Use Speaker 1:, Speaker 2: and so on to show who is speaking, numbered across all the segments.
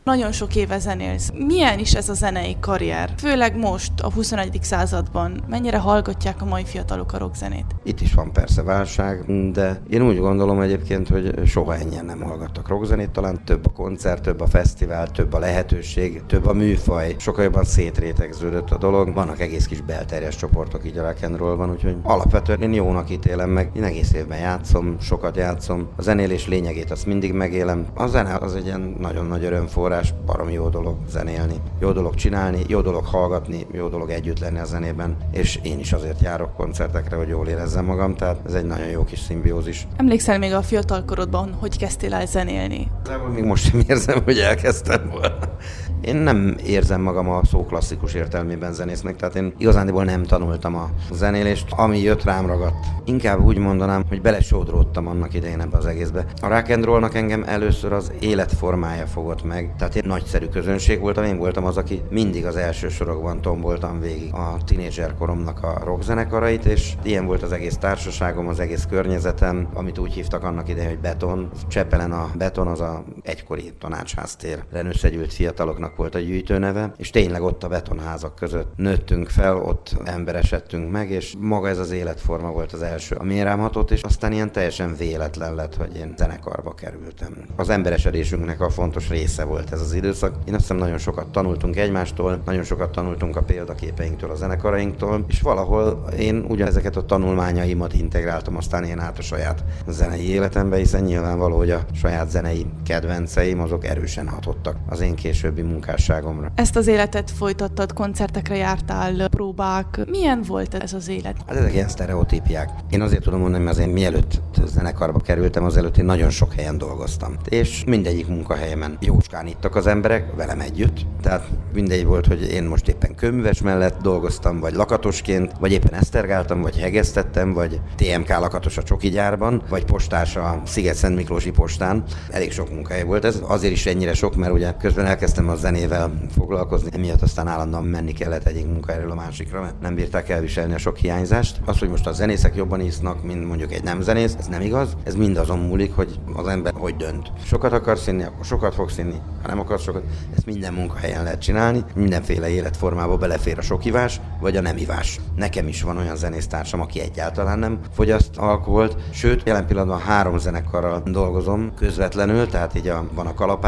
Speaker 1: Nagyon sok éve zenélsz. Milyen is ez a zenei karrier? Főleg most, a 21. században. Mennyire hallgatják a mai fiatalok a rockzenét?
Speaker 2: Itt is van persze válság, de én úgy gondolom egyébként, hogy soha ennyien nem hallgattak rockzenét. Talán több a koncert, több a fesztivál, több a lehetőség, több a műfaj. Sokkal jobban szétrétegződött a dolog. Vannak egész kis belterjes csoportok így a rock and rollban, úgyhogy alapvetően én jónak ítélem meg. Én egész évben játszom, sokat játszom. A zenélés lényegét azt mindig megélem. A zene az egy ilyen nagyon nagy örömforrás, baromi jó dolog zenélni. Jó dolog csinálni, jó dolog hallgatni, jó dolog együtt lenni a zenében, és én is azért járok koncertekre, hogy jól érezzem magam, tehát ez egy nagyon jó kis szimbiózis.
Speaker 1: Emlékszel még a fiatalkorodban, hogy kezdtél el zenélni?
Speaker 2: Még most sem érzem, hogy elkezdtem volna. Én nem érzem magam a szó klasszikus értelmében zenésznek, tehát én igazándiból nem tanultam a zenélést, ami jött rám ragadt. Inkább úgy mondanám, hogy belesodródtam annak idején ebbe az egészbe. A rock and rollnak engem először az életformája fogott meg, tehát én nagyszerű közönség voltam, én voltam az, aki mindig az első sorokban tomboltam végig a tinédzser koromnak a rockzenekarait, és ilyen volt az egész társaságom, az egész környezetem, amit úgy hívtak annak idején, hogy Beton. Csepelen a Beton az a egykori tanácsháztérren összegyűlt fiataloknak volt a gyűjtőneve, és tényleg ott a betonházak között nőttünk fel, ott emberesedtünk meg, és maga ez az életforma volt az első, ami rám hatott, és aztán ilyen teljesen véletlen lett, hogy én zenekarba kerültem. Az emberesedésünknek a fontos része volt ez az időszak. Én azt hiszem nagyon sokat tanultunk egymástól, nagyon sokat tanultunk a példaképeinktől, a zenekarainktól, és valahol én ugyanezeket a tanulmányaimat integráltam aztán én át a saját zenei életembe, hiszen nyilvánvaló, hogy a saját zenei kedvenceim azok erősen hatottak az én későbbi munkásságomra.
Speaker 1: Ezt az életet folytattad, koncertekre jártál, próbák. Milyen volt ez az élet?
Speaker 2: Hát ezek ilyen sztereotípiák. Én azért tudom mondani, mert azért mielőtt zenekarba kerültem, azelőtt én nagyon sok helyen dolgoztam. És mindegyik munkahelyemen jócskán ittak az emberek, velem együtt. Tehát mindegy volt, hogy én most éppen kőműves mellett dolgoztam, vagy lakatosként, vagy éppen esztergáltam, vagy hegesztettem, vagy TMK lakatos a csoki gyárban, vagy postás a Sziget-Szent Miklósi postán. Elég sok munkahely volt ez. Azért is ennyire sok, mert ugye közben elkezdtem a zenével foglalkozni, emiatt aztán állandóan menni kellett egyik munkahelyről a másikra, mert nem bírták elviselni a sok hiányzást. Az, hogy most a zenészek jobban isznak, mint mondjuk egy nem zenész, ez nem igaz. Ez mind azon múlik, hogy az ember hogy dönt. Sokat akarsz inni, akkor sokat fogsz inni. Ha nem akarsz sokat, ezt minden munkahelyen lehet csinálni. Mindenféle életformába belefér a sok ivás, vagy a nem ivás. Nekem is van olyan zenésztársam, aki egyáltalán nem fogyaszt alkoholt, sőt, jelen pillanatban 3 zenekarral dolgozom közvetlenül, tehát így van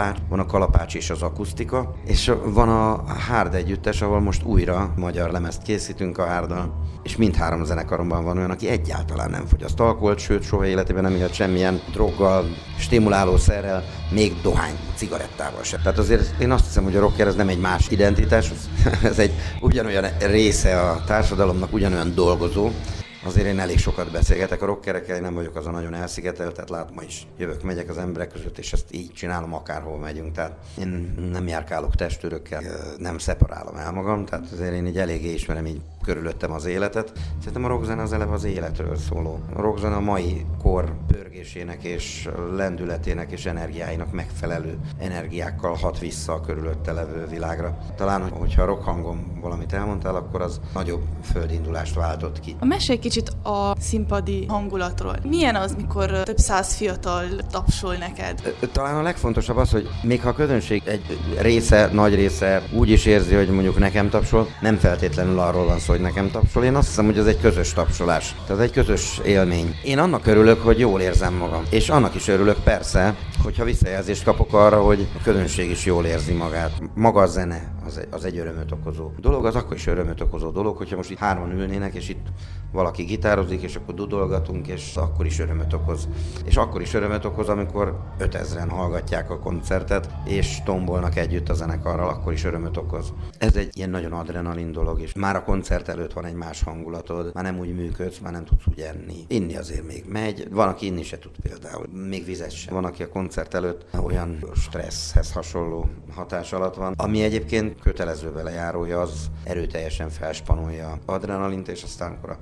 Speaker 2: a kalapács és az akusztika, és van a Hard együttes, ahol most újra magyar lemezt készítünk a Harddal, és mindhárom zenekaromban van olyan, aki egyáltalán nem fogyaszt alkoholt, sőt, soha életében nem ihat semmilyen droggal, stimulálószerrel, még dohány, cigarettával sem. Tehát azért én azt hiszem, hogy a rocker ez nem egy más identitás, ez egy ugyanolyan része a társadalomnak, ugyanolyan dolgozó. Azért én elég sokat beszélgetek a rockerekkel, én nem vagyok az a nagyon elszigetelt, tehát látom, ma is megyek az emberek között, és ezt így csinálom, akárhol megyünk. Tehát én nem járkálok testőrökkel, nem szeparálom el magam, tehát azért én így eléggé ismerem így körülöttem az életet. Szerintem a rockzene az eleve az életről szóló. A rockzene a mai kor pörgésének és lendületének és energiáinak megfelelő energiákkal hat vissza a körülötte levő világra. Talán, hogyha a rock hangom valamit elmondtál, akkor az nagyobb földindulást váltott ki.
Speaker 1: Mesélj kicsit a színpadi hangulatról. Milyen az, mikor több száz fiatal tapsol neked?
Speaker 2: Talán a legfontosabb az, hogy még ha a közönség egy nagy része úgy is érzi, hogy mondjuk nekem tapsol, nem feltétlenül arról van szó, hogy nekem tapsol. Én azt hiszem, hogy ez egy közös tapsolás. Tehát egy közös élmény. Én annak örülök, hogy jól érzem magam. És annak is örülök persze, hogyha visszajelzést kapok arra, hogy a közönség is jól érzi magát. Maga a zene az egy örömöt okozó dolog, az akkor is örömöt okozó dolog, hogyha most itt 3 ülnének, és itt valaki gitározik, és akkor dudolgatunk, és akkor is örömöt okoz. És akkor is örömöt okoz, amikor 5000-en hallgatják a koncertet, és tombolnak együtt a zenekarral, akkor is örömöt okoz. Ez egy ilyen nagyon adrenalin dolog, és már a koncert előtt van egy más hangulatod, már nem úgy működsz, már nem tudsz úgy enni. Inni azért még megy, van, aki inni se tud például, még vizet sem. Van, aki a koncert előtt olyan stresszhez hasonló hatás alatt van, ami egyébként kötelező vele járója, az erőteljesen felspanolja adrenalint, és aztán, amikor a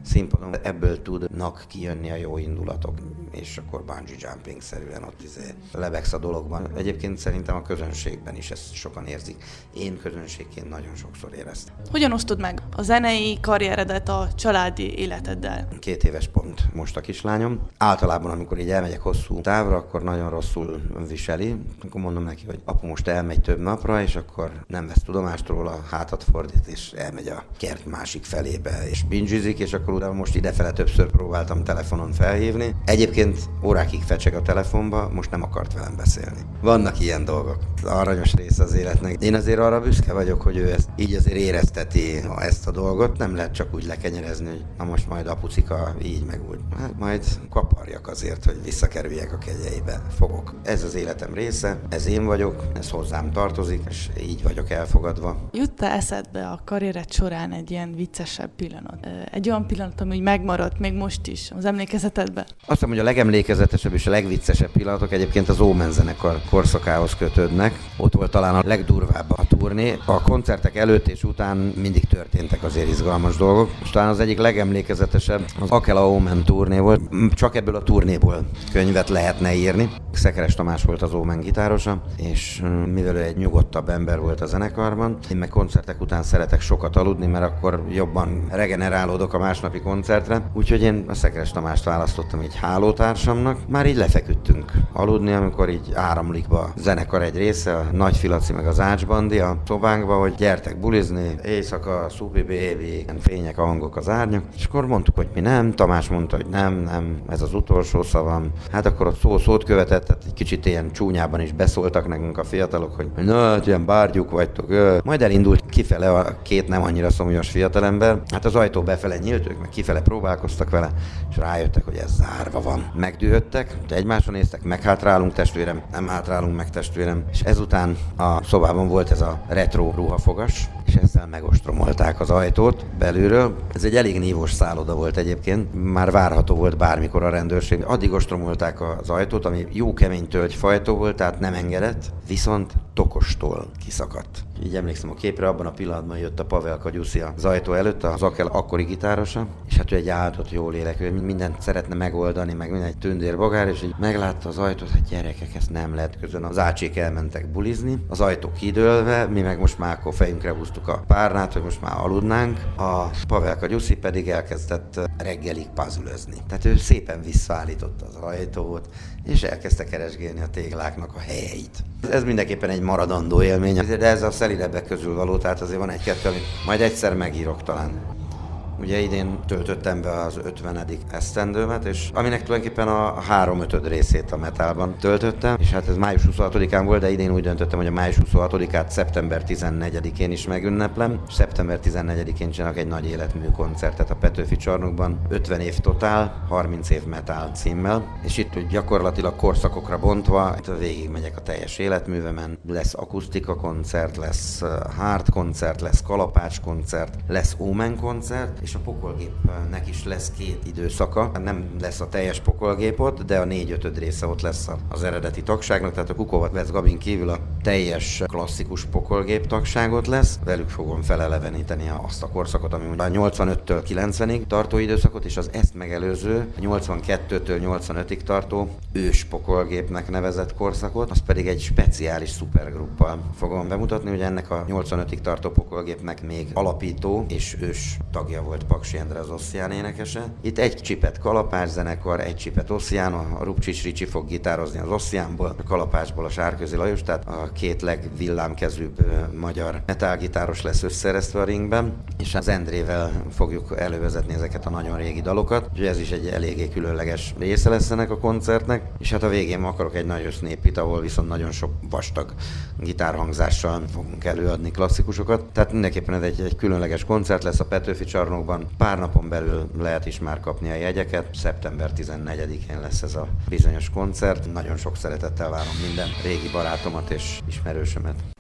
Speaker 2: színpadon, ebből tudnak kijönni a jó indulatok, és akkor bungee jumping-szerűen ott lebegsz a dologban. Egyébként szerintem a közönségben is ezt sokan érzik. Én közönségként nagyon sokszor éreztem.
Speaker 1: Hogyan osztod meg a zenei karrieredet a családi életeddel?
Speaker 2: 2 éves pont most a kislányom. Általában, amikor így elmegyek hosszú távra, akkor nagyon rosszul viseli. Akkor mondom neki, hogy apu most elmegy több napra, és akkor nem vesz tudomást róla, hátat fordít, és elmegy a kert másik felébe, és bingizik, és akkor utána most idefele többször próbáltam telefonon felhívni. Egyébként órákig fecseg a telefonba, most nem akart velem beszélni. Vannak ilyen dolgok. Aranyos része az életnek. Én azért arra büszke vagyok, hogy ő ezt így azért érezteti ezt a dolgot. Nem lehet csak úgy lekenyerezni, hogy na most majd apucika így meg úgy. Hát majd kaparjak azért, hogy visszakerüljek a kegyeibe. Fogok. Ez az életem része, ez én vagyok, ez hozzám tartozik, és így vagyok elfogadva.
Speaker 1: Jut-e eszedbe a karriered során egy ilyen viccesebb pillanat? Egy olyan pillanat, ami megmaradt még most is az emlékezetedben?
Speaker 2: Azt hiszem, hogy a legemlékezetesebb és a legviccesebb pillanatok egyébként az Omen zenekar korszakához kötődnek. Ott volt talán a legdurvább a turné. A koncertek előtt és után mindig történtek azért izgalmas dolgok. És talán az egyik legemlékezetesebb az Akela Omen turné volt. Csak ebből a turnéból könyvet lehetne írni. Szekeres Tamás volt az Omen gitárosa, és mivel ő egy nyugodtabb ember volt a zenekarban, én meg koncertek után szeretek sokat aludni, mert akkor jobban regenerálódok a másnapi koncertre. Úgyhogy én a Szekeres Tamást választottam így hálótársamnak. Már így lefeküdtünk aludni, amikor így áramlik be a zenekar egy része, a Nagy Filaci meg az Ács Bandi a szobánkba, hogy gyertek bulizni, éjszaka, szupi baby, fények, a hangok, az árnyak. És akkor mondtuk, hogy mi nem, Tamás mondta, hogy nem, ez az utolsó szavam. Hát akkor ott szót követett, tehát egy kicsit ilyen csúnyában is beszóltak nekünk a fiatalok, hogy na, ilyen bárgyuk vagytok. Majd elindult kifele a 2 nem annyira szomjas fiatalember. Hát az ajtó befele nyílt, ők meg kifele próbálkoztak vele, és rájöttek, hogy ez zárva van. Megdühödtek, egymásra néztek, meghátrálunk testvérem, nem hátrálunk meg testvérem. És ezután a szobában volt ez a retro ruhafogas, és ezzel megostromolták az ajtót belülről. Ez egy elég nívós szálloda volt egyébként, már várható volt bármikor a rendőrség. Addig ostromolták az ajtót, ami jó kemény tölgyfajtó volt, tehát nem engedett, viszont tokostól kiszakadt. Így emlékszem a képre, abban a pillanatban jött a Pavel Kagyuszi az ajtó előtt, az Akela akkori gitárosa, és hát ő egy áldott jó lélek, ő mindent szeretne megoldani, meg minden egy tündérbogár, és így meglátta az ajtót, hát gyerekek, ezt nem lehet közön. Az ácsék elmentek bulizni, az ajtó kidőlve, mi meg most már akkor fejünkre húztuk a párnát, hogy most már aludnánk, a Pavel Kagyuszi pedig elkezdett reggelig puzzle-özni. Tehát ő szépen visszaállította az ajtót, és elkezdte keresgélni a tégláknak a helyeit. Ez mindenképpen egy maradandó élmény, de ez a szelidebbek közül való, tehát azért van egy-kettő, amit majd egyszer megírok talán. Ugye idén töltöttem be az 50. esztendőmet, és aminek tulajdonképpen a 3/5 részét a metalban töltöttem, és hát ez május 26-án volt, de idén úgy döntöttem, hogy a május 26-át szeptember 14-én is megünneplem. Szeptember 14-én csinálok egy nagy életmű koncertet a Petőfi Csarnokban, 50 év totál, 30 év metal címmel, és itt gyakorlatilag korszakokra bontva végig megyek a teljes életművemen. Lesz akusztika koncert, lesz hard koncert, lesz kalapács koncert, lesz Omen koncert, és a Pokolgépnek is lesz 2 időszaka. Nem lesz a teljes Pokolgép ott, de a 4/5 része ott lesz az eredeti tagságnak, tehát a Kukova Vesz Gabin kívül a teljes klasszikus Pokolgép tagságot lesz. Velük fogom feleleveníteni azt a korszakot, ami a 85-től 90-ig tartó időszakot, és az ezt megelőző, a 82-től 85-ig tartó ős Pokolgépnek nevezett korszakot, az pedig egy speciális szupergruppal fogom bemutatni, hogy ennek a 85-ig tartó Pokolgépnek még alapító és ős tagja volt Paksi Endre, az Ossian énekese. Itt egy csipet kalapács zenekar, egy csipet Ossian, a Rupcsics Ricsi fog gitározni az Ossianból, a kalapácsból a Sárközi Lajos, tehát a 2 legvillámkezűbb magyar metalgitáros lesz összeresztve a ringben, és az Endrével fogjuk elővezetni ezeket a nagyon régi dalokat, úgyhogy ez is egy eléggé különleges része lesz ennek a koncertnek, és hát a végén akarok egy nagy össznépit, ahol viszont nagyon sok vastag gitárhangzással fogunk előadni klasszikusokat, tehát mindenképpen ez egy különleges koncert lesz a Petőfi Csarnokban. Pár napon belül lehet is már kapni a jegyeket. Szeptember 14-én lesz ez a bizonyos koncert. Nagyon sok szeretettel várom minden régi barátomat és ismerősömet.